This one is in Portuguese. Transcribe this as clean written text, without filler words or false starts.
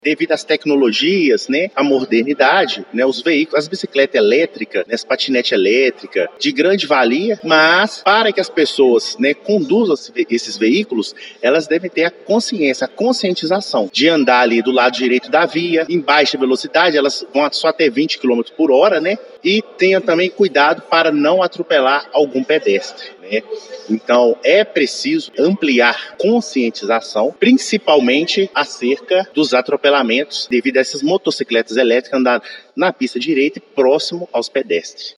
Devido às tecnologias, né, à modernidade, né, os veículos, as bicicletas elétricas, né, as patinetes elétricas, de grande valia, mas para que as pessoas, né, conduzam esses veículos, elas devem ter a consciência, a conscientização de andar ali do lado direito da via, em baixa velocidade, elas vão só até 20 km por hora, né, e tenha também cuidado para não atropelar algum pedestre, né. Então, é preciso ampliar conscientização, principalmente acerca dos atropelamentos devido a essas motocicletas elétricas andar na pista direita e próximo aos pedestres.